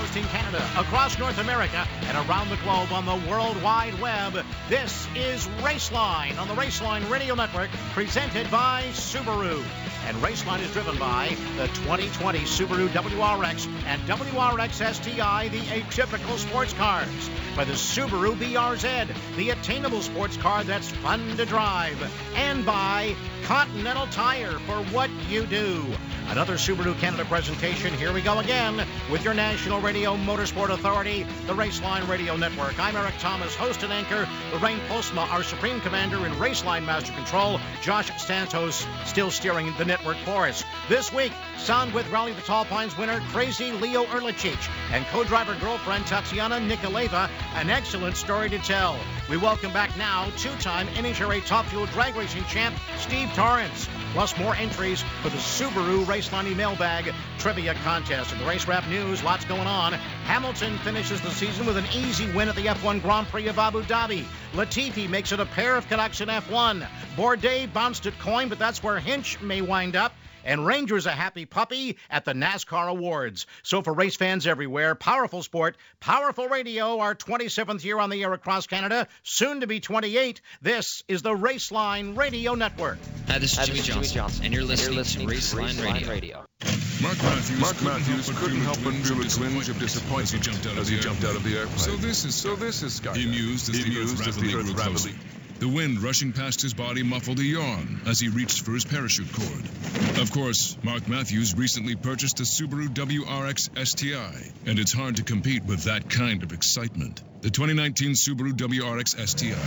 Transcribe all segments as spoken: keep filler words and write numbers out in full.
coast in Canada, across North America, and around the globe on the World Wide Web. This is Raceline on the Raceline Radio Network, presented by Subaru. And Raceline is driven by the twenty twenty Subaru W R X and W R X S T I, the atypical sports cars. By the Subaru B R Z, the attainable sports car that's fun to drive. And by Continental Tire, for what you do. Another Subaru Canada presentation. Here we go again with your National Radio Motorsport Authority, the Raceline Radio Network. I'm Eric Thomas, host and anchor. Lorraine Postma, our Supreme Commander in Raceline Master Control. Josh Santos still steering the network for us. This week, sound with Rally the Tall Pines winner, Crazy Leo Erlichich, and co-driver girlfriend Tatiana Nikoleva. An excellent story to tell. We welcome back now two-time N H R A Top Fuel drag racing champ, Steve Torrence. Plus more entries for the Subaru Raceline Mailbag Trivia Contest. In the race wrap news, lots going on. Hamilton finishes the season with an easy win at the F one Grand Prix of Abu Dhabi. Latifi makes it a pair of Canucks in F one. Bourdais bounced at Coyne, but that's where Hinch may wind up. And Ranger's a happy puppy at the NASCAR Awards. So for race fans everywhere, powerful sport, powerful radio, our twenty-seventh year on the air across Canada, soon to be twenty-eight. This is the Raceline Radio Network. Hi, this is, Hi, Jimmy, this is Johnson, Jimmy Johnson, and you're listening, and you're listening to Raceline, to Raceline Radio. Radio. Mark Matthews, Mark Matthews couldn't help but feel a twinge of disappointment as he jumped out of, as the, he jumped out of the airplane. So this is so this is Skydive. He mused as he the mused earth as the rapidly earth grew rapidly. closer. The wind rushing past his body muffled a yawn as he reached for his parachute cord. Of course, Mark Matthews recently purchased a Subaru W R X S T I, and it's hard to compete with that kind of excitement. The twenty nineteen Subaru W R X S T I.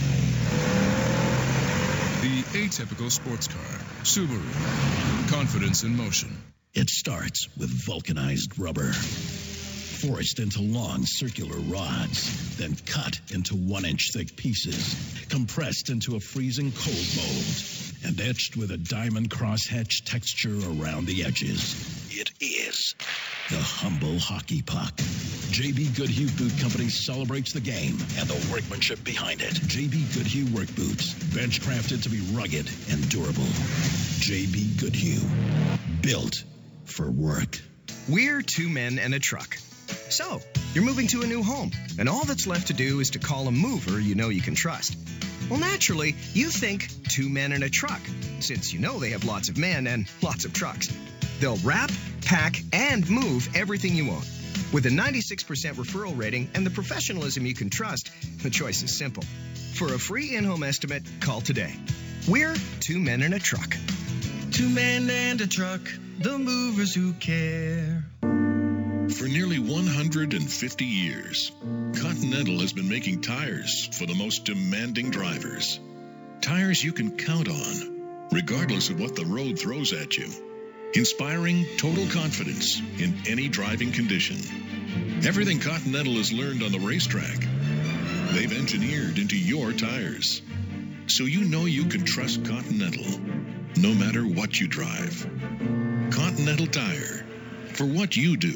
The atypical sports car. Subaru. Confidence in motion. It starts with vulcanized rubber, forced into long circular rods, then cut into one-inch thick pieces, compressed into a freezing cold mold, and etched with a diamond crosshatch texture around the edges. It is the humble hockey puck. J B. Goodhue Boot Company celebrates the game and the workmanship behind it. J B. Goodhue Work Boots, bench crafted to be rugged and durable. J B. Goodhue, built for work. We're two men and a truck. So, you're moving to a new home, and all that's left to do is to call a mover you know you can trust. Well, naturally, you think two men and a truck, since you know they have lots of men and lots of trucks. They'll wrap, pack, and move everything you own. With a ninety-six percent referral rating and the professionalism you can trust, the choice is simple. For a free in-home estimate, call today. We're two men and a truck. Two men and a truck, the movers who care. For nearly one hundred fifty years, Continental has been making tires for the most demanding drivers. Tires you can count on, regardless of what the road throws at you. Inspiring total confidence in any driving condition. Everything Continental has learned on the racetrack, they've engineered into your tires. So you know you can trust Continental, no matter what you drive. Continental Tire, for what you do.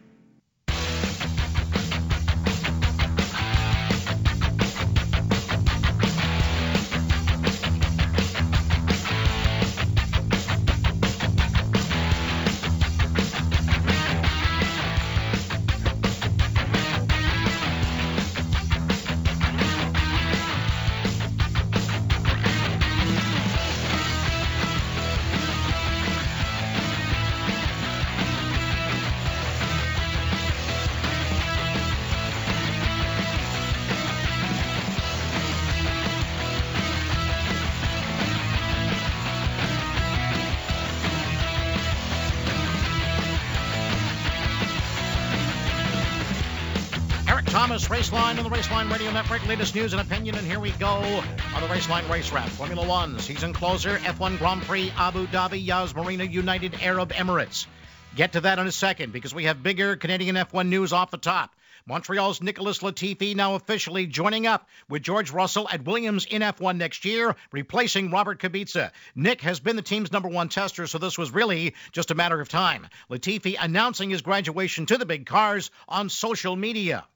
Thomas, Raceline on the Raceline Radio Network. Latest news and opinion, and here we go on the Raceline Race Wrap. Formula One season closer, F one Grand Prix, Abu Dhabi, Yas Marina, United Arab Emirates. Get to that in a second because we have bigger Canadian F one news off the top. Montreal's Nicholas Latifi now officially joining up with George Russell at Williams in F one next year, replacing Robert Kubica. Nick has been the team's number one tester, so this was really just a matter of time. Latifi announcing his graduation to the big cars on social media.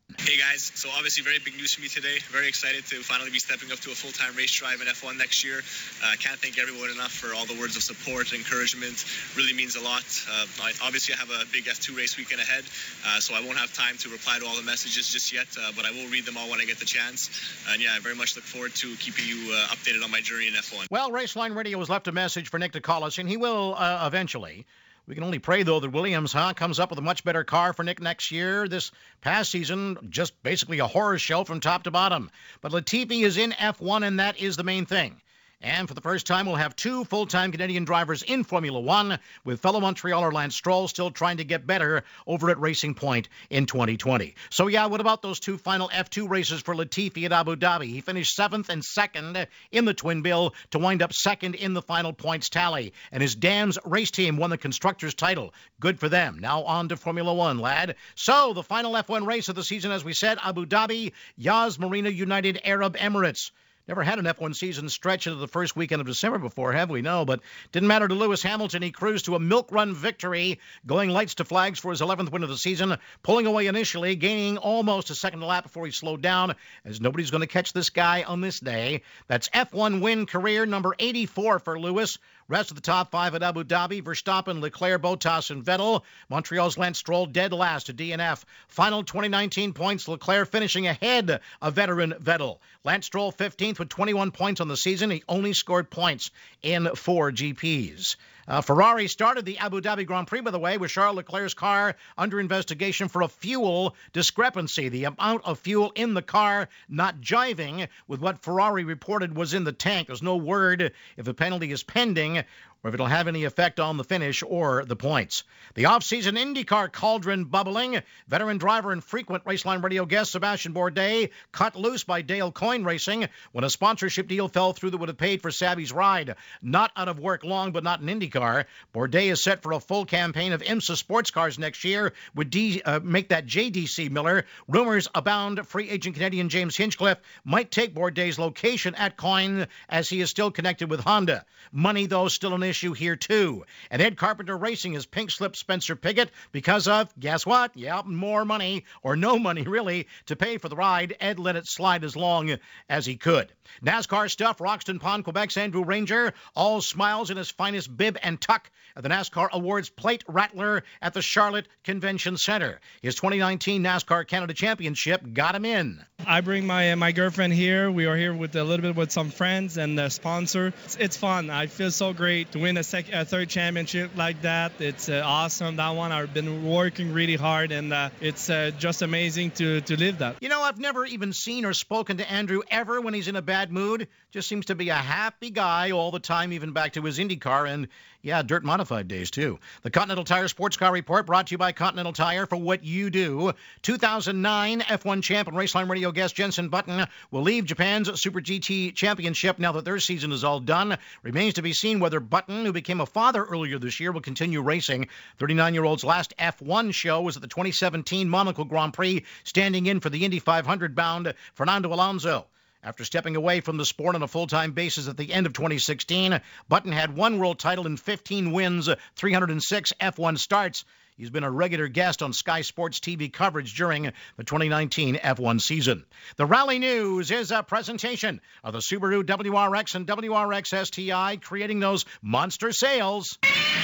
Hey guys, so obviously very big news for me today. Very excited to finally be stepping up to a full-time race drive in F one next year. I uh, can't thank everyone enough for all the words of support and encouragement. Really means a lot. Uh, I, obviously I have a big F two race weekend ahead, uh, so I won't have time to reply to all the messages just yet, uh, but I will read them all when I get the chance. And yeah, I very much look forward to keeping you uh, updated on my journey in F one. Well, Raceline Radio has left a message for Nick to call us, and he will uh, eventually. We can only pray, though, that Williams huh, comes up with a much better car for Nick next year. This past season, just basically a horror show from top to bottom. But Latifi is in F one, and that is the main thing. And for the first time, we'll have two full-time Canadian drivers in Formula One, with fellow Montrealer Lance Stroll still trying to get better over at Racing Point in twenty twenty. So, yeah, what about those two final F two races for Latifi at Abu Dhabi? He finished seventh and second in the Twin Bill to wind up second in the final points tally. And his Dams race team won the Constructors' title. Good for them. Now on to Formula One, lad. So, the final F one race of the season, as we said, Abu Dhabi, Yas Marina United Arab Emirates. Never had an F one season stretch into the first weekend of December before, have we? No, but didn't matter to Lewis Hamilton. He cruised to a milk run victory, going lights to flags for his eleventh win of the season, pulling away initially, gaining almost a second lap before he slowed down, as nobody's going to catch this guy on this day. That's F one win career number eighty-four for Lewis. Rest of the top five at Abu Dhabi: Verstappen, Leclerc, Bottas, and Vettel. Montreal's Lance Stroll dead last to D N F. Final twenty nineteen points, Leclerc finishing ahead of veteran Vettel. Lance Stroll fifteenth with twenty-one points on the season. He only scored points in four G Ps. Uh, Ferrari started the Abu Dhabi Grand Prix, by the way, with Charles Leclerc's car under investigation for a fuel discrepancy. The amount of fuel in the car not jiving with what Ferrari reported was in the tank. There's no word if the penalty is pending or if it'll have any effect on the finish or the points. The off-season IndyCar cauldron bubbling. Veteran driver and frequent Raceline Radio guest Sebastian Bourdais cut loose by Dale Coyne Racing when a sponsorship deal fell through that would have paid for Savvy's ride. Not out of work long, but not in IndyCar. Bourdais is set for a full campaign of IMSA sports cars next year, would D, uh, make that J D C Miller. Rumors abound free agent Canadian James Hinchcliffe might take Bourdais' location at Coyne, as he is still connected with Honda. Money, though, still an issue here, too. And Ed Carpenter Racing has pink-slipped Spencer Pigot because of, guess what? Yeah, more money, or no money, really, to pay for the ride. Ed let it slide as long as he could. NASCAR stuff, Roxton Pond, Quebec's Andrew Ranger, all smiles in his finest bib and tuck at the NASCAR Awards plate rattler at the Charlotte Convention Center. His twenty nineteen NASCAR Canada Championship got him in. I bring my uh, my girlfriend here. We are here with a little bit with some friends and a sponsor. It's, it's fun. I feel so great to win a, sec- a third championship like that. It's uh, awesome. That one, I've been working really hard, and uh, it's uh, just amazing to, to live that. You know, I've never even seen or spoken to Andrew ever when he's in a bad mood. Just seems to be a happy guy all the time, even back to his IndyCar and, yeah, dirt modified days, too. The Continental Tire Sports Car Report brought to you by Continental Tire for what you do. two thousand nine F one champ and Raceline Radio guest Jenson Button will leave Japan's Super G T Championship now that their season is all done. Remains to be seen whether Button, who became a father earlier this year, will continue racing. thirty-nine-year-old's last F one show was at the twenty seventeen Monaco Grand Prix, standing in for the Indy five hundred bound Fernando Alonso. After stepping away from the sport on a full-time basis at the end of twenty sixteen, Button had one world title and fifteen wins, three hundred six F one starts. He's been a regular guest on Sky Sports T V coverage during the twenty nineteen F one season. The Rally News is a presentation of the Subaru W R X and W R X S T I, creating those monster sales.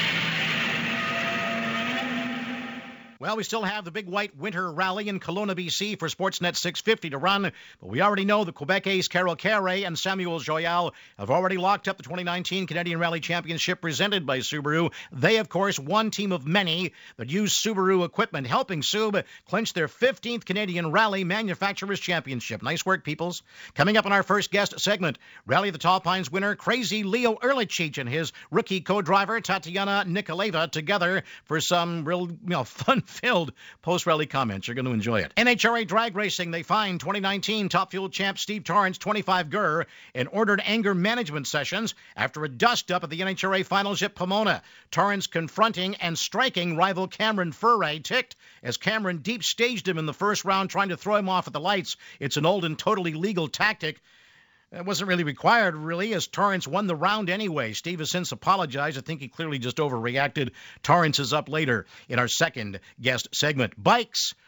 Well, we still have the big white winter rally in Kelowna, B C for Sportsnet six fifty to run, but we already know the Quebec ace Carol Carey and Samuel Joyal have already locked up the twenty nineteen Canadian Rally Championship presented by Subaru. They, of course, one team of many that use Subaru equipment, helping Sub clinch their fifteenth Canadian Rally Manufacturers Championship. Nice work, peoples. Coming up in our first guest segment, Rally of the Tall Pines winner, crazy Leo Erlichich and his rookie co-driver Tatiana Nikolaeva together for some real, you know, fun filled post-rally comments. You're going to enjoy it. N H R A drag racing, they fined twenty nineteen Top Fuel champ Steve Torrance twenty-five gur and ordered anger management sessions after a dust-up at the N H R A finals at Pomona. Torrance confronting and striking rival Cameron Furray, ticked as Cameron deep-staged him in the first round, trying to throw him off at the lights. It's an old and totally legal tactic. It wasn't really required, really, as Torrance won the round anyway. Steve has since apologized. I think he clearly just overreacted. Torrance is up later in our second guest segment. Bikes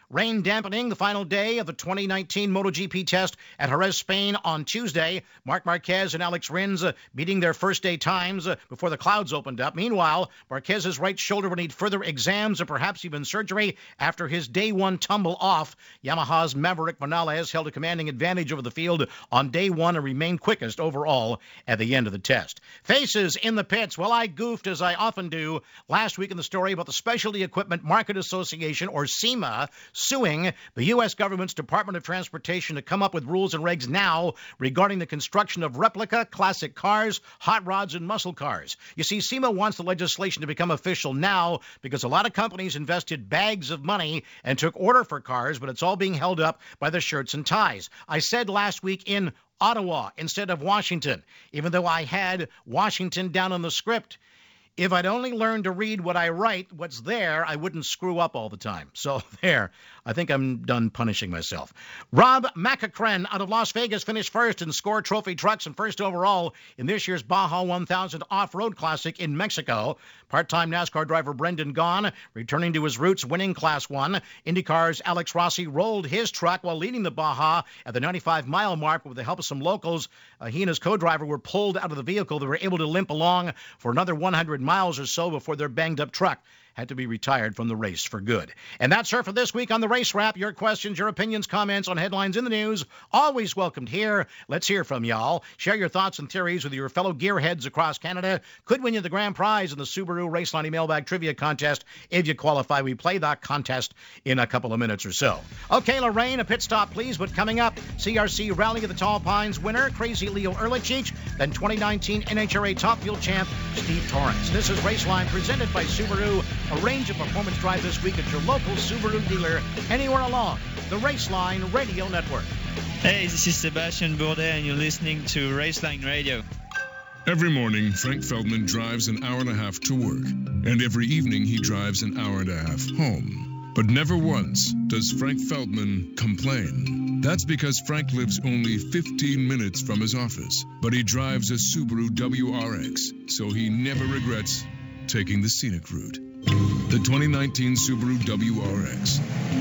Rain dampening the final day of the twenty nineteen MotoGP test at Jerez, Spain on Tuesday. Marc Marquez and Alex Rins uh, meeting their first day times uh, before the clouds opened up. Meanwhile, Marquez's right shoulder will need further exams and perhaps even surgery after his day one tumble off. Yamaha's Maverick Vinales held a commanding advantage over the field on day one and remained quickest overall at the end of the test. Faces in the pits. Well, I goofed, as I often do, last week in the story about the Specialty Equipment Market Association, or SEMA, suing the U S government's Department of Transportation to come up with rules and regs now regarding the construction of replica classic cars, hot rods, and muscle cars. You see, SEMA wants the legislation to become official now because a lot of companies invested bags of money and took order for cars, but it's all being held up by the shirts and ties. I said last week in Ottawa instead of Washington, even though I had Washington down on the script. If I'd only learned to read what I write, what's there, I wouldn't screw up all the time. So there, I think I'm done punishing myself. Rob McEachran out of Las Vegas finished first in Score Trophy Trucks and first overall in this year's Baja one thousand Off-Road Classic in Mexico. Part-time NASCAR driver Brendan Gaughan returning to his roots, winning Class one. IndyCar's Alex Rossi rolled his truck while leading the Baja at the ninety-five mile mark with the help of some locals. Uh, he and his co-driver were pulled out of the vehicle. They were able to limp along for another one hundred miles or so before their banged-up truck had to be retired from the race for good. And that's her for this week on the Race Wrap. Your questions, your opinions, comments on headlines in the news, always welcomed here. Let's hear from y'all. Share your thoughts and theories with your fellow gearheads across Canada. Could win you the grand prize in the Subaru Raceline Mailbag Trivia Contest. If you qualify, we play that contest in a couple of minutes or so. Okay, Lorraine, a pit stop, please. But coming up, C R C Rally of the Tall Pines winner, Crazy Leo Erlichich, then twenty nineteen N H R A Top Fuel champ, Steve Torrence. This is Raceline, presented by Subaru. A range of performance drive this week at your local Subaru dealer, anywhere along the Raceline Radio Network. Hey, this is Sebastian Bourdais, and you're listening to Raceline Radio. Every morning, Frank Feldman drives an hour and a half to work, and every evening he drives an hour and a half home. But never once does Frank Feldman complain. That's because Frank lives only fifteen minutes from his office, but he drives a Subaru W R X, so he never regrets taking the scenic route. The twenty nineteen Subaru W R X.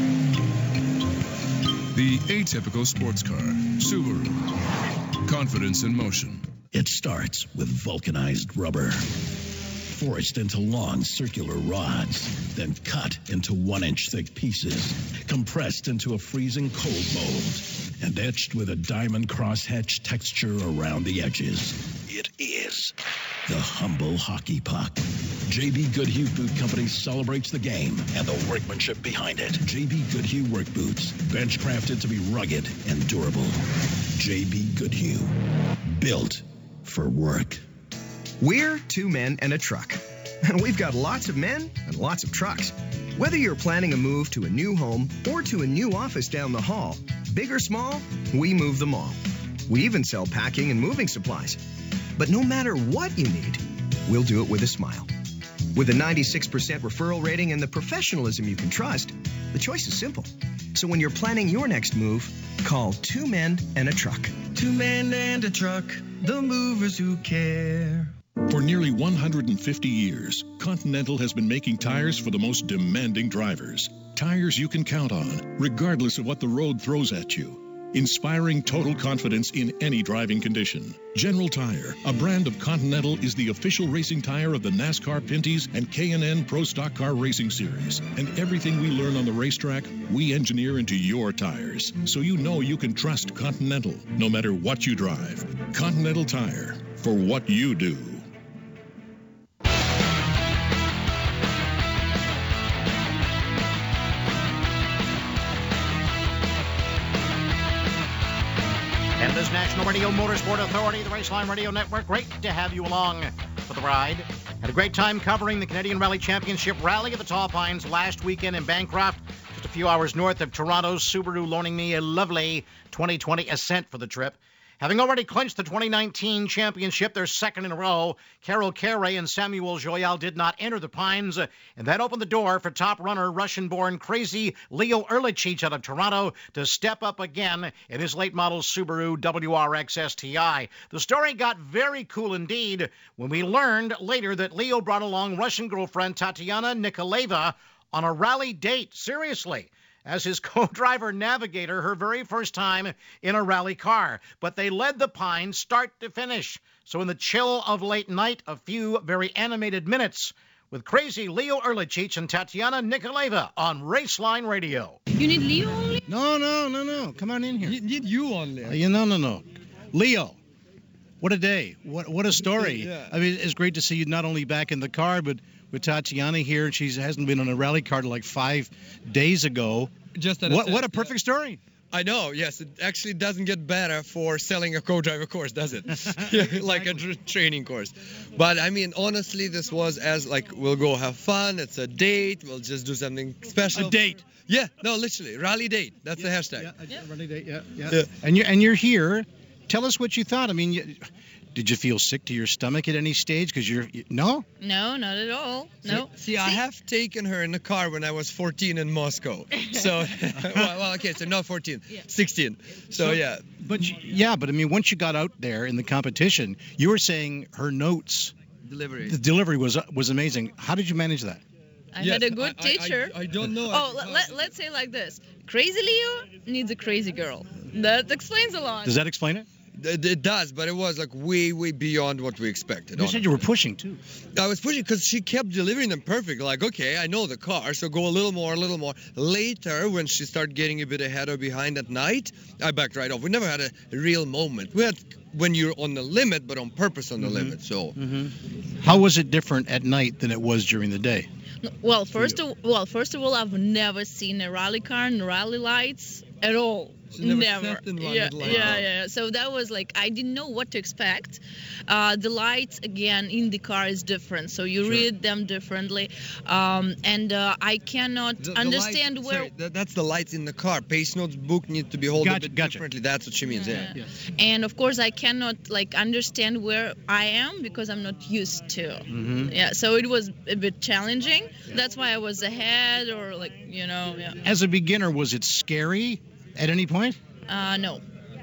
The atypical sports car. Subaru. Confidence in motion. It starts with vulcanized rubber, forged into long circular rods, then cut into one-inch thick pieces, compressed into a freezing cold mold, and etched with a diamond crosshatch texture around the edges. It is the humble hockey puck. J B. Goodhue Boot Company celebrates the game and the workmanship behind it. J B. Goodhue work boots, bench crafted to be rugged and durable. J B. Goodhue, built for work. We're two men and a truck. And we've got lots of men and lots of trucks. Whether you're planning a move to a new home or to a new office down the hall, big or small, we move them all. We even sell packing and moving supplies. But no matter what you need, we'll do it with a smile. With a ninety-six percent referral rating and the professionalism you can trust, the choice is simple. So when you're planning your next move, call Two Men and a Truck. Two men and a truck, the movers who care. For nearly one hundred fifty years, Continental has been making tires for the most demanding drivers. Tires you can count on, regardless of what the road throws at you. Inspiring total confidence in any driving condition. General Tire, a brand of Continental, is the official racing tire of the NASCAR Pinty's and K and N Pro Stock Car Racing Series. And everything we learn on the racetrack, we engineer into your tires. So you know you can trust Continental, no matter what you drive. Continental Tire, for what you do. And this National Radio Motorsport Authority, the Raceline Radio Network, great to have you along for the ride. Had a great time covering the Canadian Rally Championship Rally of the Tall Pines last weekend in Bancroft, just a few hours north of Toronto. Subaru loaning me a lovely twenty twenty Ascent for the trip. Having already clinched the twenty nineteen championship, their second in a row, Carol Carey and Samuel Joyal did not enter the Pines, and that opened the door for top runner Russian-born Crazy Leo Erlichich out of Toronto to step up again in his late model Subaru W R X S T I. The story got very cool indeed when we learned later that Leo brought along Russian girlfriend Tatiana Nikolaeva on a rally date. Seriously. as his co-driver navigator her very first time in a rally car. But they led the Pines start to finish. So in the chill of late night, a few very animated minutes with crazy Leo Erlichich and Tatiana Nikolaeva on Raceline Radio. You need Leo only? No, no, no, no. Come on in here. You need you only. Uh, you, no, no, no. Leo, what a day. What what a story. Yeah. I mean, it's great to see you not only back in the car, but with Tatiana here. She hasn't been on a rally car like five days ago. Just at what, a, what a perfect yeah. story. I know, yes. It actually doesn't get better for selling a co-driver course, does it? Exactly. Like a tr- training course. But, I mean, honestly, this was as, like, we'll go have fun. It's a date. We'll just do something special. A date. Yeah, no, literally. Rally date. That's yeah, the hashtag. Yeah, yeah, rally date, yeah, yeah. yeah. And, you're, and you're here. Tell us what you thought. I mean, you, did you feel sick to your stomach at any stage? Because you're, you, no? No, not at all. No. See, See, I have taken her in the car when I was fourteen in Moscow. So, well, well, okay, so not fourteen, yeah. sixteen. So, so, yeah. But, yeah, but I mean, once you got out there in the competition, you were saying her notes. Delivery. The delivery was was amazing. How did you manage that? I yes, had a good I, teacher. I, I, I don't know. Oh, let, let's say like this. Crazy Leo needs a crazy girl. That explains a lot. Does that explain it? It, it does, but it was like way, way beyond what we expected. You said you were pushing too. I was pushing because she kept delivering them perfect. Like, okay, I know the car, so go a little more, a little more. Later, when she started getting a bit ahead or behind at night, I backed right off. We never had a real moment. We had when you're on the limit, but on purpose on the mm-hmm. limit. So, mm-hmm. How was it different at night than it was during the day? Well, first of well, first of all, I've never seen a rally car and rally lights at all. Never. never. Yeah, yeah, yeah, yeah. So that was like I didn't know what to expect. Uh, the lights again in the car is different, so you sure. read them differently, um, and uh, I cannot the, understand the light, where. Sorry, that, that's the lights in the car. Pace notes book need to be held gotcha, a bit gotcha. differently. That's what she means. Yeah. yeah. yeah. And of course, I cannot like understand where I am because I'm not used to. Mm-hmm. Yeah. So it was a bit challenging. Yeah. That's why I was ahead, or like you know. Yeah. As a beginner, was it scary at any point? Uh, no.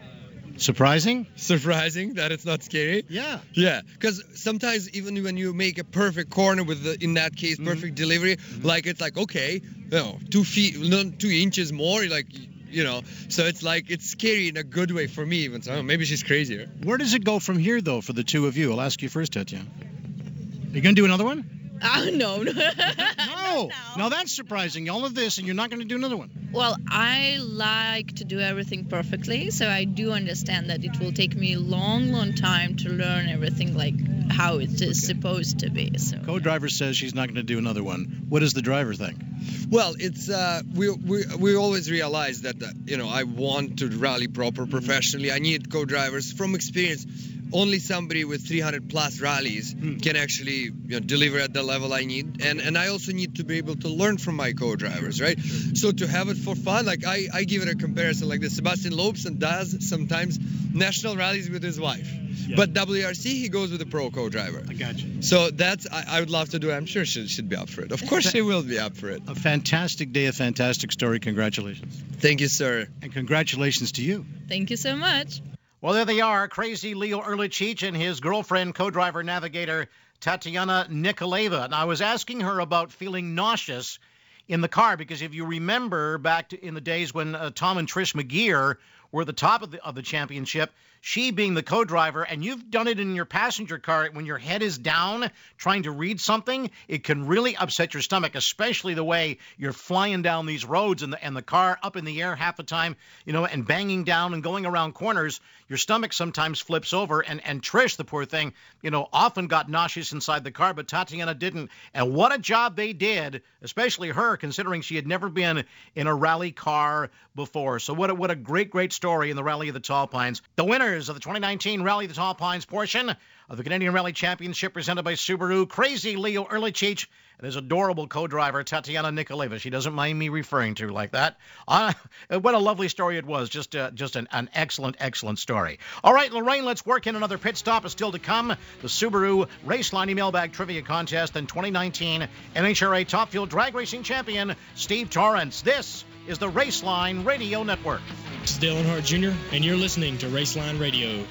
Surprising? Surprising that it's not scary? Yeah. Yeah, because sometimes even when you make a perfect corner with, the, in that case, perfect mm-hmm. delivery, mm-hmm. like it's like, okay, you know, two feet, no, two inches more, like, you know, so it's like, it's scary in a good way for me even. So maybe she's crazier. Where does it go from here, though, for the two of you? I'll ask you first, Tatiana. Are you going to do another one? Uh, no. no. no. Now that's surprising. All of this, and you're not going to do another one. Well, I like to do everything perfectly, so I do understand that it will take me a long, long time to learn everything like how it is okay. supposed to be. So co-driver says she's not going to do another one. What does the driver think? Well, it's uh, we we we always realize that uh, you know I want to rally proper professionally. I need co-drivers from experience. Only somebody with three hundred plus rallies mm. can actually you know, deliver at the level I need. And and I also need to be able to learn from my co-drivers, right? So to have it for fun, like I, I give it a comparison like this. Sebastian Lobson does sometimes national rallies with his wife. Yeah. But W R C, he goes with a pro co-driver. I got you. So that's, I, I would love to do it. I'm sure she should be up for it. Of course she will be up for it. A fantastic day, a fantastic story. Congratulations. Thank you, sir. And congratulations to you. Thank you so much. Well, there they are, crazy Leo Erlichich and his girlfriend, co-driver navigator Tatiana Nikolaeva. And I was asking her about feeling nauseous in the car because if you remember back to, in the days when uh, Tom and Trish McGeer were at the top of the, of the championship, she being the co-driver, and you've done it in your passenger car when your head is down trying to read something, it can really upset your stomach, especially the way you're flying down these roads and the, and the car up in the air half the time, you know, and banging down and going around corners. Your stomach sometimes flips over, and, and Trish, the poor thing, you know, often got nauseous inside the car, but Tatiana didn't. And what a job they did, especially her, considering she had never been in a rally car before. So what a, what a great, great story in the Rally of the Tall Pines. The winners of the twenty nineteen Rally of the Tall Pines portion of the Canadian Rally Championship presented by Subaru, crazy Leo Erlichich and his adorable co-driver Tatiana Nikolaeva. She doesn't mind me referring to her like that. Uh, what a lovely story it was. Just uh, just an, an excellent, excellent story. All right, Lorraine, let's work in another pit stop. Is still to come. The Subaru Raceline email bag trivia contest and twenty nineteen N H R A Top Fuel Drag Racing Champion Steve Torrance. This is the Raceline Radio Network. This is Dale Earnhardt Junior, and you're listening to Raceline Radio.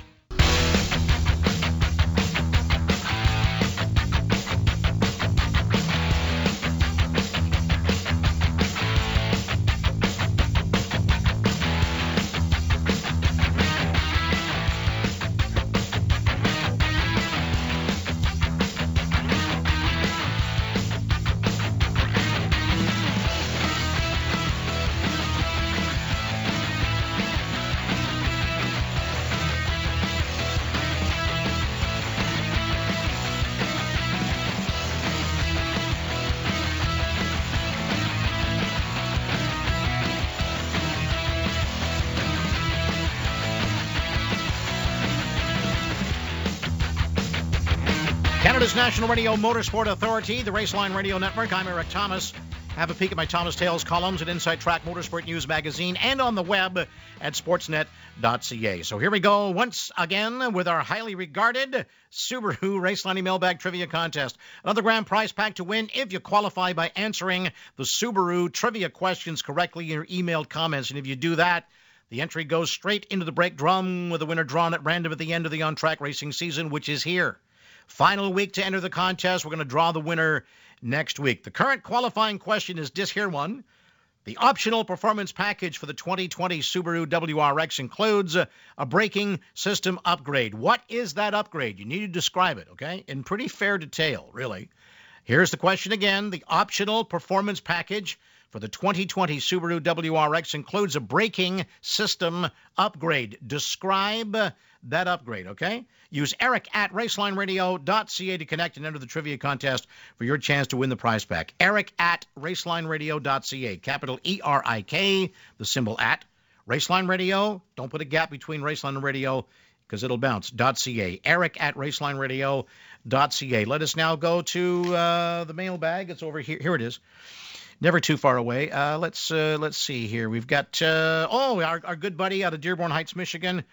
Canada's National Radio Motorsport Authority, the Raceline Radio Network. I'm Eric Thomas. Have a peek at my Thomas Tales columns at Inside Track Motorsport News Magazine and on the web at sportsnet dot c a. So here we go once again with our highly regarded Subaru Raceline Mailbag Trivia Contest. Another grand prize pack to win if you qualify by answering the Subaru trivia questions correctly in your emailed comments. And if you do that, the entry goes straight into the brake drum with the winner drawn at random at the end of the on-track racing season, which is here. Final week to enter the contest. We're going to draw the winner next week. The current qualifying question is this here one. The optional performance package for the twenty twenty Subaru W R X includes a, a braking system upgrade. What is that upgrade? You need to describe it, okay, in pretty fair detail, really. Here's the question again. The optional performance package for the twenty twenty Subaru W R X includes a braking system upgrade. Describe that upgrade, okay? Use Eric at raceline radio dot c a to connect and enter the trivia contest for your chance to win the prize pack. Eric at raceline radio dot c a. Capital E R I K, the symbol at. Raceline Radio, don't put a gap between Raceline and Radio because it'll bounce. .ca. Eric at raceline radio dot c a. Let us now go to uh, the mailbag. It's over here. Here it is. Never too far away. Uh, let's uh, let's see here. We've got, uh, oh, our, our good buddy out of Dearborn Heights, Michigan,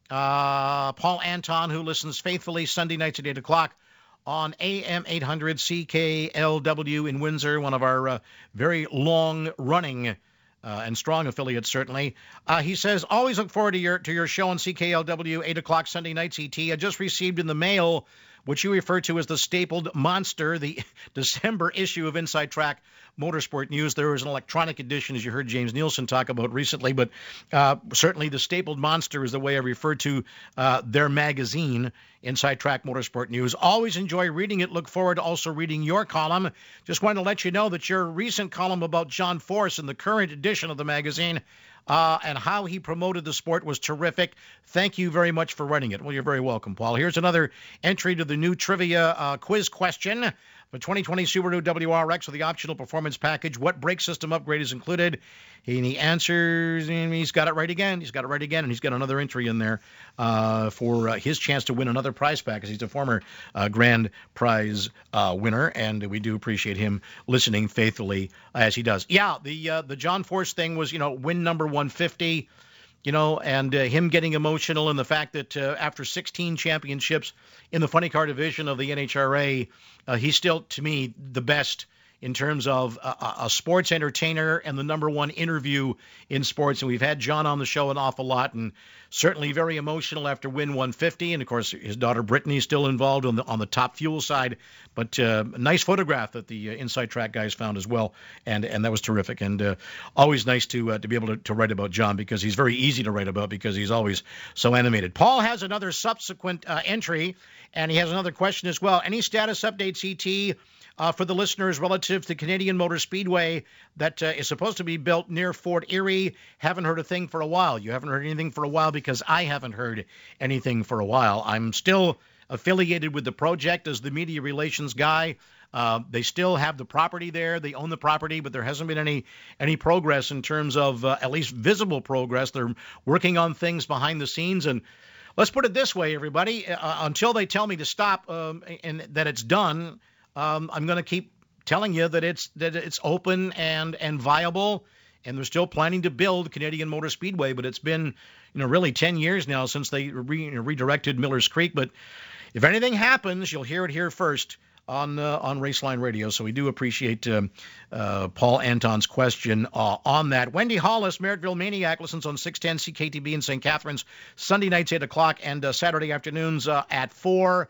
uh, Paul Anton, who listens faithfully Sunday nights at eight o'clock on A M eight hundred C K L W in Windsor, one of our uh, very long-running uh, and strong affiliates, certainly. Uh, he says, always look forward to your to your show on C K L W, eight o'clock Sunday nights E T. I just received in the mail which you refer to as the stapled monster, the December issue of Inside Track Motorsport News. There was an electronic edition, as you heard James Nielsen talk about recently, but uh, certainly the stapled monster is the way I refer to uh, their magazine, Inside Track Motorsport News. Always enjoy reading it. Look forward to also reading your column. Just wanted to let you know that your recent column about John Force in the current edition of the magazine Uh, and how he promoted the sport was terrific. Thank you very much for running it. Well, you're very welcome, Paul. Here's another entry to the new trivia uh, quiz question. The twenty twenty Subaru W R X with the optional performance package. What brake system upgrade is included? And he answers, and he's got it right again. He's got it right again, and he's got another entry in there uh, for uh, his chance to win another prize pack, because he's a former uh, grand prize uh, winner, and we do appreciate him listening faithfully as he does. Yeah, the uh, the John Force thing was, you know, win number one fifty. You know, and uh, him getting emotional, and the fact that uh, after sixteen championships in the funny car division of the N H R A, uh, he's still, to me, the best in terms of a, a sports entertainer and the number one interview in sports. And we've had John on the show an awful lot, and certainly very emotional after win one fifty. And, of course, his daughter Brittany is still involved on the on the top fuel side. But uh, a nice photograph that the uh, Inside Track guys found as well, and and that was terrific. And uh, always nice to uh, to be able to, to write about John, because he's very easy to write about because he's always so animated. Paul has another subsequent uh, entry, and he has another question as well. Any status updates, E T, Uh, for the listeners relative to Canadian Motor Speedway that uh, is supposed to be built near Fort Erie? Haven't heard a thing for a while. You haven't heard anything for a while because I haven't heard anything for a while. I'm still affiliated with the project as the media relations guy. Uh, they still have the property there. They own the property, but there hasn't been any any progress in terms of uh, at least visible progress. They're working on things behind the scenes, and let's put it this way, everybody. Uh, until they tell me to stop um, and that it's done, Um, I'm going to keep telling you that it's that it's open and and viable, and they're still planning to build Canadian Motor Speedway. But it's been, you know, really ten years now since they re- you know, redirected Millers Creek. But if anything happens, you'll hear it here first on uh, on Raceline Radio. So we do appreciate uh, uh, Paul Anton's question uh, on that. Wendy Hollis, Merrittville Maniac, listens on six ten C K T B in Saint Catharines, Sunday nights eight o'clock and uh, Saturday afternoons uh, at four.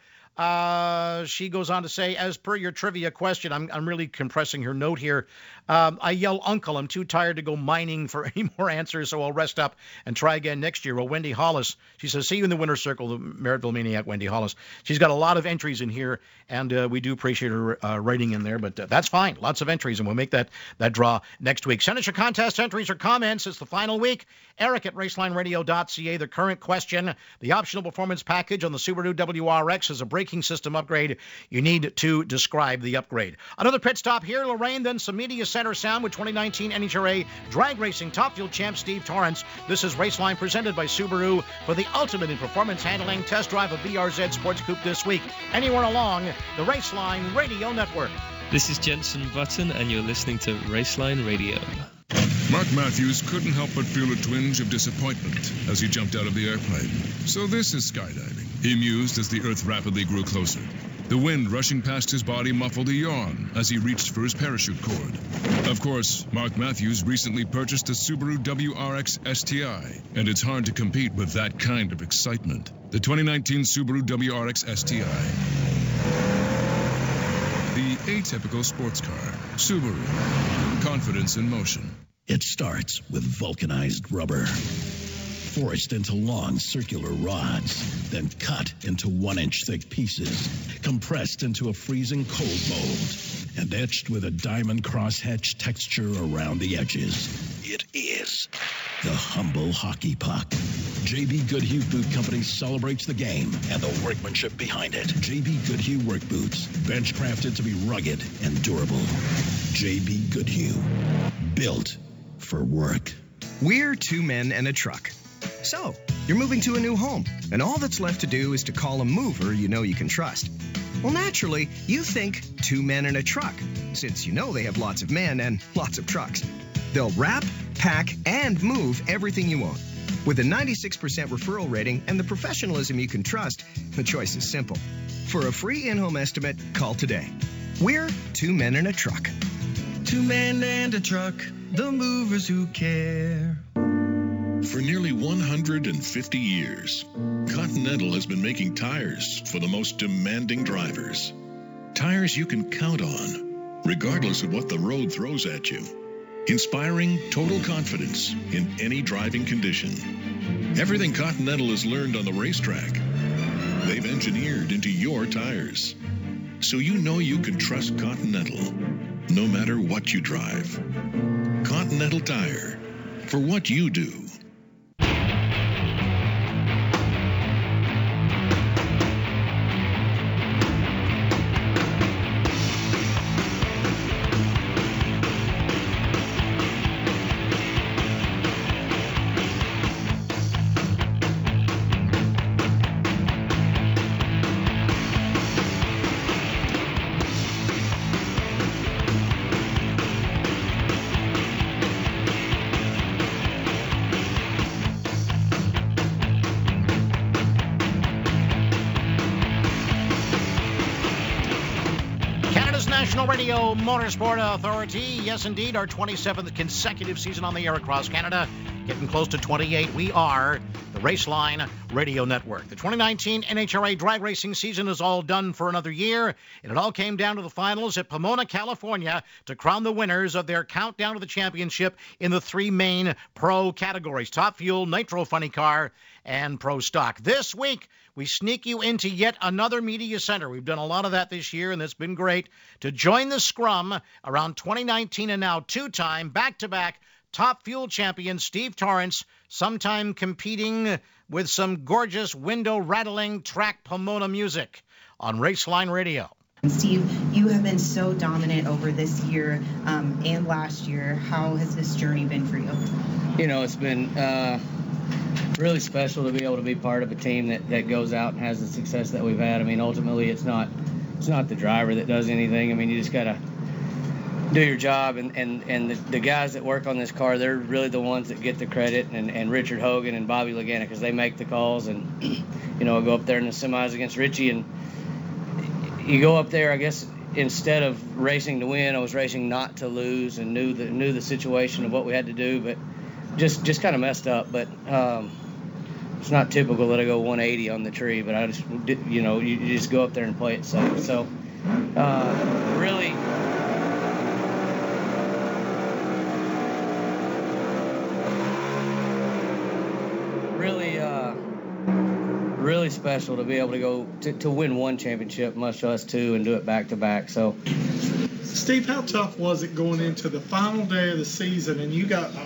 Uh, she goes on to say, as per your trivia question, I'm I'm really compressing her note here. Um, I yell, uncle, I'm too tired to go mining for any more answers, so I'll rest up and try again next year. Well, Wendy Hollis, she says, see you in the winner's circle, the Merrittville Maniac, Wendy Hollis. She's got a lot of entries in here, and uh, we do appreciate her uh, writing in there, but uh, that's fine. Lots of entries, and we'll make that, that draw next week. Send us your contest entries or comments. It's the final week. Eric at raceline radio dot c a. The current question, the optional performance package on the Subaru W R X is a break braking system upgrade, you need to describe the upgrade. Another pit stop here, Lorraine, then some media center sound with twenty nineteen N H R A drag racing top fuel champ Steve Torrance. This is Raceline presented by Subaru for the ultimate in performance handling. Test drive a B R Z Sports Coupe this week. Anywhere along the Raceline Radio Network. This is Jensen Button, and you're listening to Raceline Radio. Mark Matthews couldn't help but feel a twinge of disappointment as he jumped out of the airplane. So this is skydiving, he mused as the Earth rapidly grew closer. The wind rushing past his body muffled a yawn as he reached for his parachute cord. Of course, Mark Matthews recently purchased a Subaru W R X S T I, and it's hard to compete with that kind of excitement. The twenty nineteen Subaru W R X S T I. The atypical sports car. Subaru. Confidence in motion. It starts with vulcanized rubber, forced into long circular rods, then cut into one-inch thick pieces, compressed into a freezing cold mold, and etched with a diamond crosshatch texture around the edges. It is the humble hockey puck. J B. Goodhue Boot Company celebrates the game and the workmanship behind it. J B. Goodhue work boots, bench crafted to be rugged and durable. J B. Goodhue, built for work. We're two men and a truck. So, you're moving to a new home, and all that's left to do is to call a mover you know you can trust. Well, naturally, you think two men and a truck, since you know they have lots of men and lots of trucks. They'll wrap, pack, and move everything you own. With a ninety-six percent referral rating and the professionalism you can trust, the choice is simple. For a free in-home estimate, call today. We're two men and a truck. Two men and a truck, the movers who care. For nearly one hundred fifty years, Continental has been making tires for the most demanding drivers. Tires you can count on, regardless of what the road throws at you. Inspiring total confidence in any driving condition. Everything Continental has learned on the racetrack, they've engineered into your tires. So you know you can trust Continental, no matter what you drive. Continental Tire, for what you do. Radio Motorsport Authority. Yes, indeed, our twenty-seventh consecutive season on the air across Canada. Getting close to twenty-eight. We are the Raceline Radio Network. The twenty nineteen N H R A drag racing season is all done for another year, and it all came down to the finals at Pomona, California, to crown the winners of their countdown to the championship in the three main pro categories: Top Fuel, Nitro Funny Car, and Pro Stock. This week, we sneak you into yet another media center. We've done a lot of that this year, and it's been great to join the scrum around twenty nineteen and now two-time, back-to-back Top Fuel champion Steve Torrance, sometime competing with some gorgeous window-rattling track Pomona music on Raceline Radio. Steve, you have been so dominant over this year um, and last year. How has this journey been for you? You know, it's been uh, really special to be able to be part of a team that, that goes out and has the success that we've had. I mean, ultimately, it's not it's not the driver that does anything. I mean, you just got to do your job, and, and, and the, the guys that work on this car, they're really the ones that get the credit, and, and Richard Hogan and Bobby Lagana, because they make the calls. And, you know, I go up there in the semis against Richie, and you go up there, I guess, instead of racing to win, I was racing not to lose, and knew the knew the situation of what we had to do, but just just kind of messed up. But um, it's not typical that I go one eighty on the tree, but I just, you know, you, you just go up there and play it safe. So uh, really, really, uh, really special to be able to go to, to win one championship, much less two, and do it back to back. So, Steve, how tough was it going into the final day of the season, and you got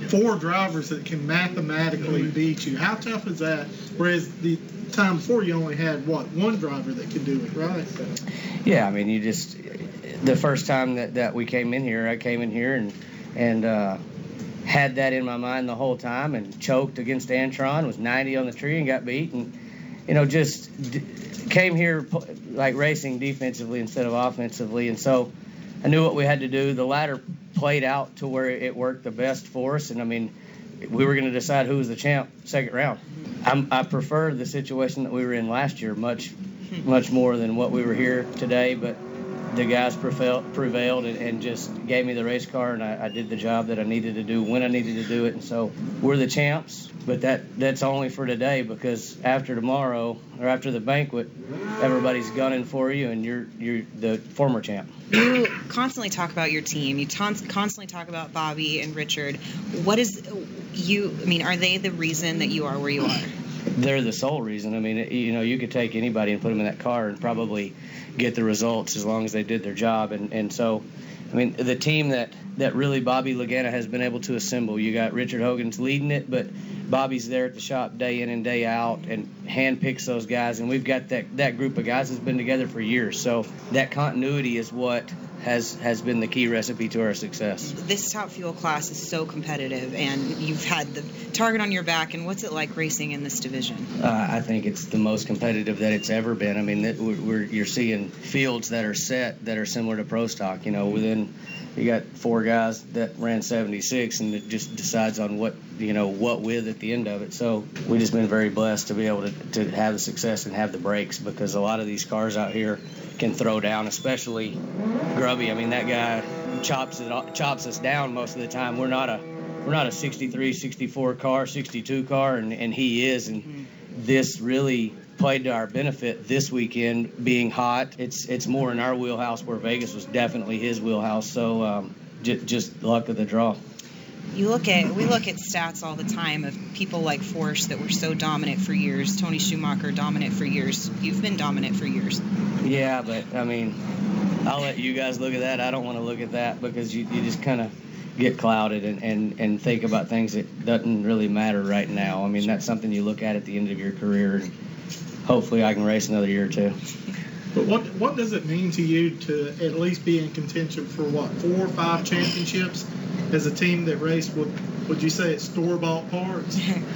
four drivers that can mathematically beat you. How tough is that? Whereas the time before you only had, what, one driver that could do it, right? Yeah, I mean, you just, the first time that, that we came in here, I came in here and, and uh, had that in my mind the whole time and choked against Antron, was ninety on the tree and got beat. And, you know, just d- came here like racing defensively instead of offensively. And so I knew what we had to do. The ladder played out to where it worked the best for us. And, I mean, we were going to decide who was the champ second round. I'm, I prefer the situation that we were in last year much, much more than what we were here today. But the guys prevailed, prevailed and, and just gave me the race car, and I, I did the job that I needed to do when I needed to do it. And so we're the champs, but that that's only for today, because after tomorrow or after the banquet, everybody's gunning for you, and you're you're the former champ. You constantly talk about your team. You tons, constantly talk about Bobby and Richard. What is you? I mean, are they the reason that you are where you are? They're the sole reason. I mean, you know, you could take anybody and put them in that car and probably get the results as long as they did their job. And, and so, I mean, the team that, that really Bobby Lagana has been able to assemble, you got Richard Hogan's leading it, but Bobby's there at the shop day in and day out and handpicks those guys. And we've got that, that group of guys that's been together for years. So that continuity is what has has been the key recipe to our success. This Top Fuel class is so competitive, and you've had the target on your back. And what's it like racing in this division? Uh, I think it's the most competitive that it's ever been. I mean, that we're, we're, you're seeing fields that are set that are similar to Pro Stock. You know, within you got four guys that ran seventy-six, and it just decides on what you know what with at the end of it. So we've just been very blessed to be able to, to have the success and have the breaks, because a lot of these cars out here can throw down, especially Grubby. I mean, that guy chops it chops us down most of the time. We're not a we're not a sixty-three, sixty-four car, sixty-two car, and, and he is. And mm-hmm. This really played to our benefit this weekend, being hot. It's it's more in our wheelhouse, where Vegas was definitely his wheelhouse. So um, j- just luck of the draw. You look at we look at stats all the time of people like Force that were so dominant for years. Tony Schumacher dominant for years. You've been dominant for years. Yeah, but I mean, I'll let you guys look at that. I don't want to look at that, because you, you just kind of get clouded and, and, and think about things that doesn't really matter right now. I mean, that's something you look at at the end of your career, and hopefully I can race another year or two. But what what does it mean to you to at least be in contention for, what, four or five championships as a team that raced, would, would you say it's store-bought parts?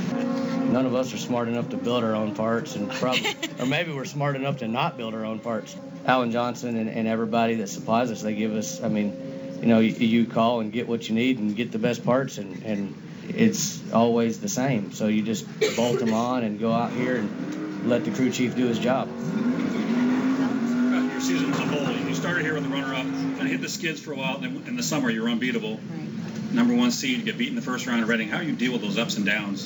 None of us are smart enough to build our own parts, and probably, or maybe we're smart enough to not build our own parts. Alan Johnson and, and everybody that supplies us, they give us, I mean, you know, you, you call and get what you need and get the best parts, and, and it's always the same. So you just bolt them on and go out here and let the crew chief do his job. Your season as a whole, you started here with a runner-up, kind of hit the skids for a while, and then in the summer you were unbeatable. Right. Number one seed, you get beat in the first round of Reading. How do you deal with those ups and downs?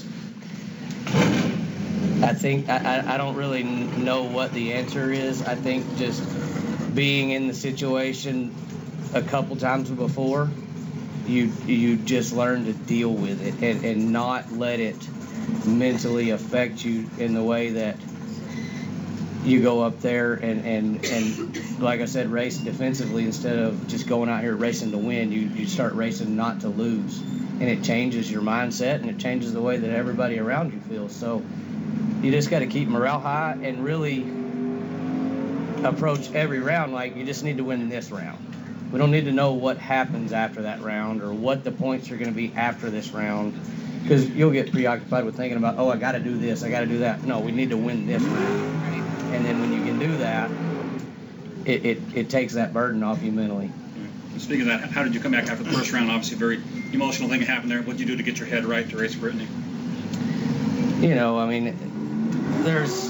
I think I, I don't really know what the answer is. I think just being in the situation a couple times before, you you just learn to deal with it and, and not let it mentally affect you in the way that you go up there and, and, and like I said, race defensively instead of just going out here racing to win. You, you start racing not to lose, and it changes your mindset, and it changes the way that everybody around you feels. So you just got to keep morale high and really approach every round like you just need to win this round. We don't need to know what happens after that round or what the points are going to be after this round, because you'll get preoccupied with thinking about, oh, I got to do this, I got to do that. No, we need to win this round. And then when you can do that, it, it, it takes that burden off you mentally. Speaking of that, how did you come back after the first round? Obviously a very emotional thing happened there. What did you do to get your head right to race Brittany? You know, I mean, there's...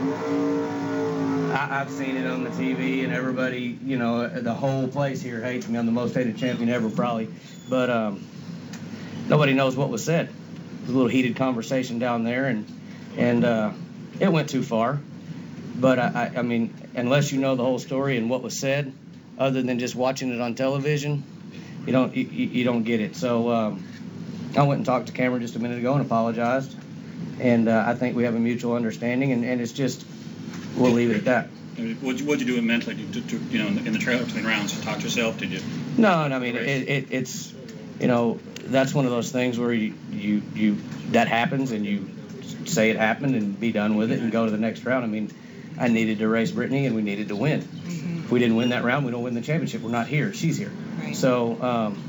I, I've seen it on the T V, and everybody, you know, the whole place here hates me. I'm the most hated champion ever, probably. But um, nobody knows what was said. It was a little heated conversation down there, and and uh, it went too far. But, I, I mean, unless you know the whole story and what was said, other than just watching it on television, you don't you, you don't get it. So um, I went and talked to Cameron just a minute ago and apologized. And uh, I think we have a mutual understanding, and, and it's just, we'll leave it at that. What'd you, what'd you do mentally, to, to, you know, in the, in the trailer between rounds? You talk to yourself, did you? No, no I mean, it, it, it's, you know, that's one of those things where you, you, you that happens and you say it happened and be done with it and go to the next round. I mean, I needed to race Brittany and we needed to win. Mm-hmm. If we didn't win that round, we don't win the championship. We're not here. She's here. Right. So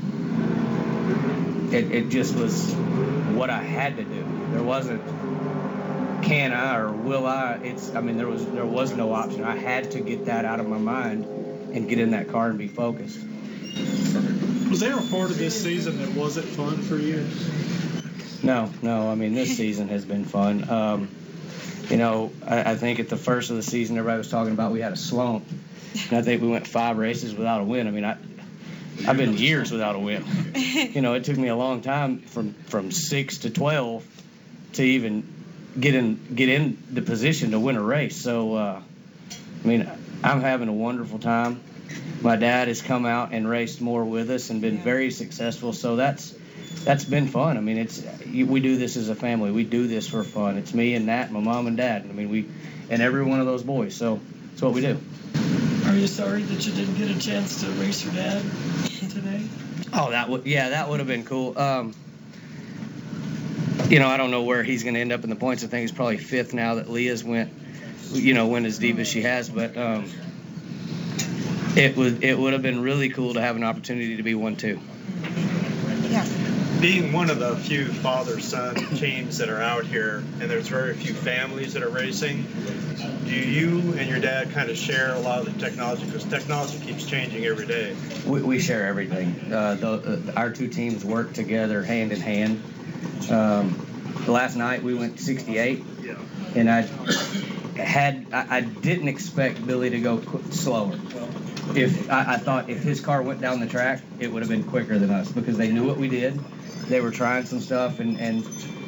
um, it, it just was what I had to do. There wasn't can I or will I. It's I mean there was there was no option. I had to get that out of my mind and get in that car and be focused. Was there a part of this season that wasn't fun for you? No, no. I mean, this season has been fun. Um, you know, I, I think at the first of the season, everybody was talking about we had a slump. And I think we went five races without a win. I mean, I, I've been years without a win. You know, it took me a long time from, from six to twelve to even get in get in the position to win a race. So, uh, I mean, I'm having a wonderful time. My dad has come out and raced more with us and been very successful. So that's that's been fun. I mean, it's we do this as a family. We do this for fun. It's me and Nat, my mom and dad. I mean, we and every one of those boys. So that's what we do. Are you sorry that you didn't get a chance to race your dad today? Oh, that would yeah, that would have been cool. Um, you know, I don't know where he's going to end up in the points. I think he's probably fifth now that Leah's went, you know, went as deep as she has. But um, it would it would have been really cool to have an opportunity to be one too. Yeah. Being one of the few father-son teams that are out here, and there's very few families that are racing, do you and your dad kind of share a lot of the technology? Because technology keeps changing every day. We, we share everything. Uh, the, uh, our two teams work together hand in hand. Um, last night we went sixty-eight, yeah. and I had I, I didn't expect Billy to go qu- slower. If I, I thought if his car went down the track, it would have been quicker than us because they knew what we did. They were trying some stuff, and, and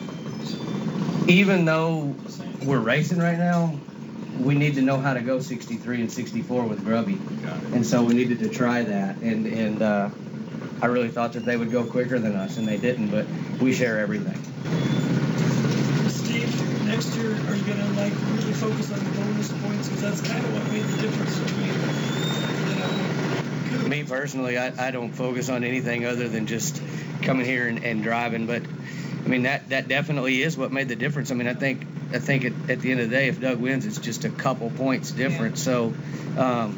even though we're racing right now, we need to know how to go sixty-three and sixty-four with Grubby, and so we needed to try that. And and uh, I really thought that they would go quicker than us, and they didn't. But we share everything. Steve, next year, are you gonna like really focus on the bonus points? Because that's kind of what made the difference between. You know, Me personally, I, I don't focus on anything other than just coming here and, and driving. But I mean that that definitely is what made the difference. I mean, I think I think at, at the end of the day, if Doug wins, it's just a couple points different. Yeah. So. Um,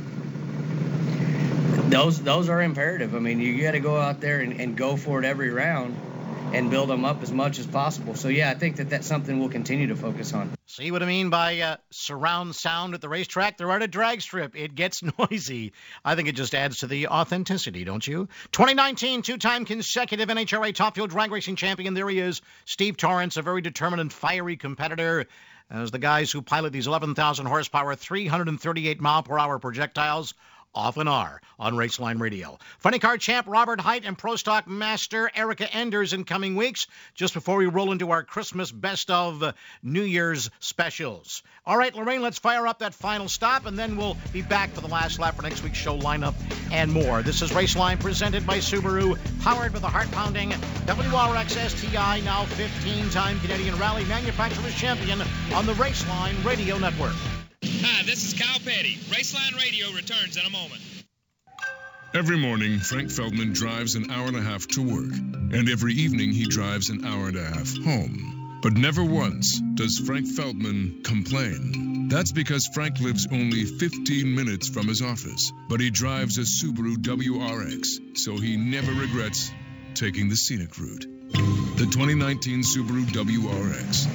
Those those are imperative. I mean, you got to go out there and, and go for it every round and build them up as much as possible. So, yeah, I think that that's something we'll continue to focus on. See what I mean by uh, surround sound at the racetrack? They're at a drag strip. It gets noisy. I think it just adds to the authenticity, don't you? twenty nineteen, two-time consecutive N H R A Top Fuel Drag Racing Champion. There he is, Steve Torrence, a very determined and fiery competitor. As the guys who pilot these eleven thousand horsepower, three hundred thirty-eight mile per hour projectiles often are on Raceline Radio. Funny car champ Robert Hight and Pro Stock master Erica Enders in coming weeks, just before we roll into our Christmas best of New Year's specials. All right, Lorraine, let's fire up that final stop, and then we'll be back for the last lap for next week's show lineup and more. This is Raceline presented by Subaru, powered by the heart-pounding W R X S T I, now fifteen-time Canadian Rally Manufacturers Champion on the Raceline Radio Network. Hi, this is Kyle Petty. Raceline Radio returns in a moment. Every morning, Frank Feldman drives an hour and a half to work, and every evening he drives an hour and a half home. But never once does Frank Feldman complain. That's because Frank lives only fifteen minutes from his office, but he drives a Subaru W R X, so he never regrets taking the scenic route. The twenty nineteen Subaru W R X.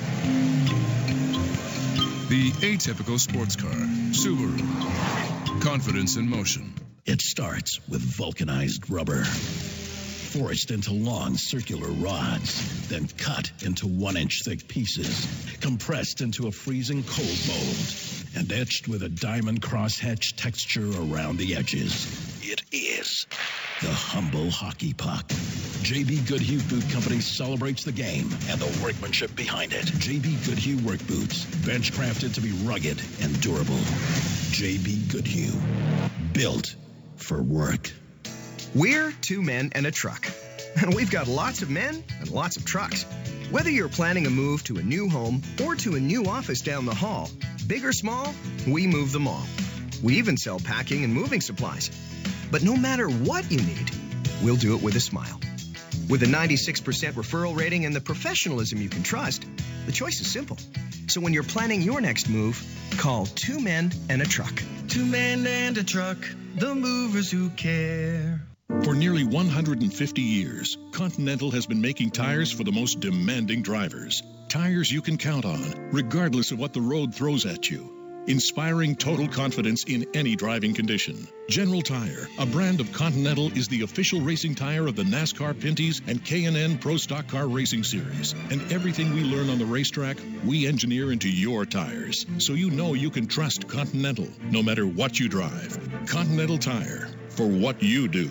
The atypical sports car, Subaru. Confidence in motion. It starts with vulcanized rubber, forged into long circular rods, then cut into one-inch thick pieces, compressed into a freezing cold mold, and etched with a diamond crosshatch texture around the edges. It is the humble hockey puck. J B. Goodhue Boot Company celebrates the game and the workmanship behind it. J B. Goodhue work boots, bench crafted to be rugged and durable. J B. Goodhue, built for work. We're two men and a truck. We've got lots of men and lots of trucks. Whether you're planning a move to a new home or to a new office down the hall, big or small, we move them all. We even sell packing and moving supplies. But no matter what you need, we'll do it with a smile. With a ninety-six percent referral rating and the professionalism you can trust, the choice is simple. So when you're planning your next move, call Two Men and a Truck. Two men and a truck, the movers who care. For nearly one hundred fifty years, Continental has been making tires for the most demanding drivers. Tires you can count on, regardless of what the road throws at you. Inspiring total confidence in any driving condition. General Tire, a brand of Continental, is the official racing tire of the NASCAR Pinty's and K and N Pro Stock Car Racing Series. And everything we learn on the racetrack, we engineer into your tires. So you know you can trust Continental, no matter what you drive. Continental Tire, for what you do.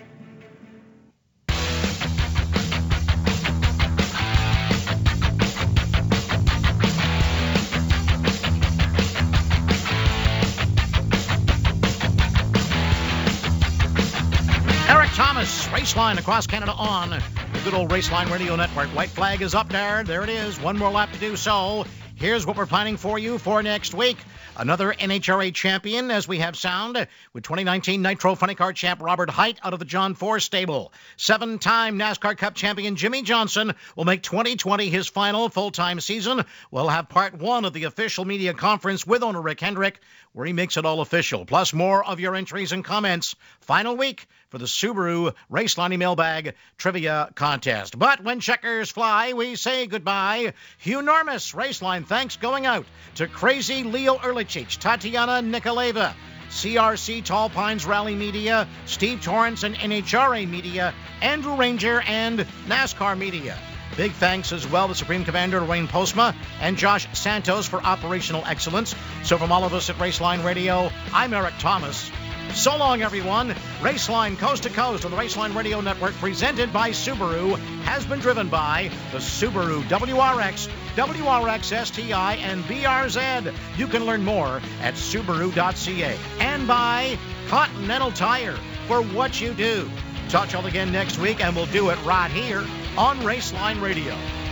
Thomas, Raceline across Canada on the good old Raceline Radio Network. White flag is up there. There it is. One more lap to do so. Here's what we're planning for you for next week. Another N H R A champion, as we have sound, with twenty nineteen Nitro Funny Car champ Robert Height out of the John Force stable. Seven-time NASCAR Cup champion Jimmy Johnson will make twenty twenty his final full-time season. We'll have part one of the official media conference with owner Rick Hendrick, where he makes it all official, plus more of your entries and comments. Final week for the Subaru Raceline Mailbag Trivia Contest. But when checkers fly, we say goodbye. Enormous Raceline thanks going out to Crazy Leo Erlichich, Tatiana Nikoleva, C R C Tall Pines Rally Media, Steve Torrance and N H R A Media, Andrew Ranger and NASCAR Media. Big thanks as well to Supreme Commander Wayne Postma and Josh Santos for operational excellence. So from all of us at Raceline Radio, I'm Eric Thomas. So long, everyone. Raceline Coast to Coast on the Raceline Radio Network, presented by Subaru, has been driven by the Subaru W R X, W R X S T I, and B R Z. You can learn more at Subaru dot C A. And by Continental Tire, for what you do. Talk to y'all again next week, and we'll do it right here on Raceline Radio.